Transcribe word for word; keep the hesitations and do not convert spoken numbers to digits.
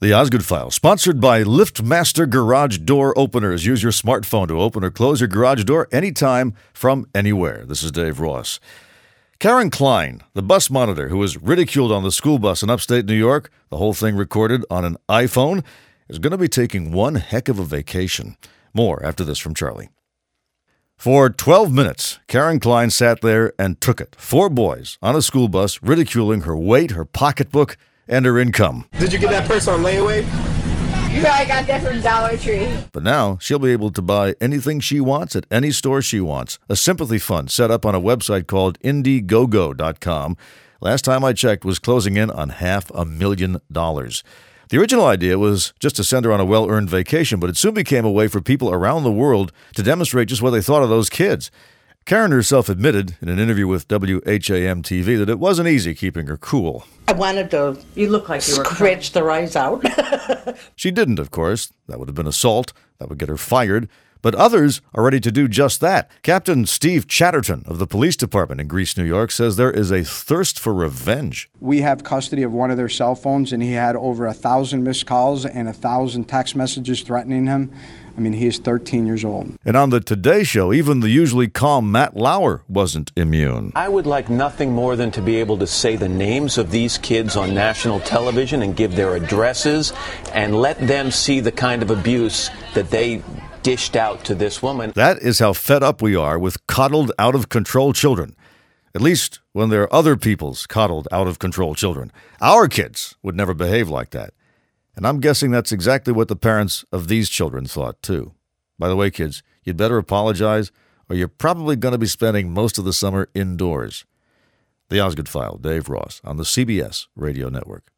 The Osgood File, sponsored by LiftMaster Garage Door Openers. Use your smartphone to open or close your garage door anytime from anywhere. This is Dave Ross. Karen Klein, the bus monitor who was ridiculed on the school bus in upstate New York, the whole thing recorded on an iPhone, is going to be taking one heck of a vacation. More after this from Charlie. For twelve minutes, Karen Klein sat there and took it. Four boys on a school bus ridiculing her weight, her pocketbook, and her income. Did you get that purse on layaway? Yeah, I got that from Dollar Tree. But now she'll be able to buy anything she wants at any store she wants. A sympathy fund set up on a website called Indiegogo dot com. Last time I checked was closing in on half a million dollars. The original idea was just to send her on a well-earned vacation, but it soon became a way for people around the world to demonstrate just what they thought of those kids. Karen herself admitted in an interview with W H A M T V that it wasn't easy keeping her cool. I wanted to You look like you were scratch the eyes out. She didn't, of course. That would have been assault. That would get her fired. But others are ready to do just that. Captain Steve Chatterton of the police department in Greece, New York, says there is a thirst for revenge. We have custody of one of their cell phones, and he had over a thousand missed calls and a thousand text messages threatening him. I mean, he is thirteen years old. And on the Today Show, even the usually calm Matt Lauer wasn't immune. I would like nothing more than to be able to say the names of these kids on national television and give their addresses and let them see the kind of abuse that they dished out to this woman. That is how fed up we are with coddled, out-of-control children. At least when they're other people's coddled, out-of-control children. Our kids would never behave like that. And I'm guessing that's exactly what the parents of these children thought, too. By the way, kids, you'd better apologize, or you're probably going to be spending most of the summer indoors. The Osgood File, Dave Ross, on the C B S Radio Network.